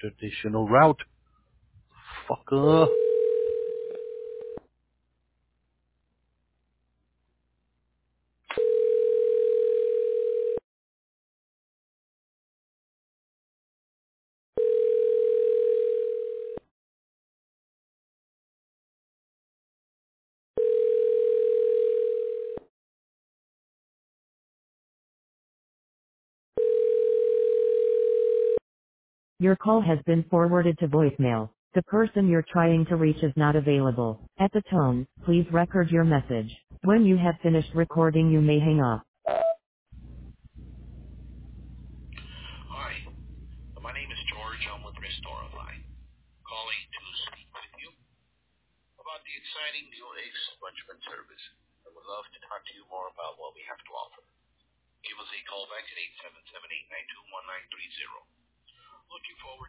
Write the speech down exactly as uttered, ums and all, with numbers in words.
traditional route. Fucker. Your call has been forwarded to voicemail. The person you're trying to reach is not available. At the tone, please record your message. When you have finished recording, you may hang up. Hi, my name is George. I'm with Restorify, calling to speak with you about the exciting new egg expungement service. I would love to talk to you more about what we have to offer. Give us a call back at eight seven seven, eight nine two, one nine three zero. Looking forward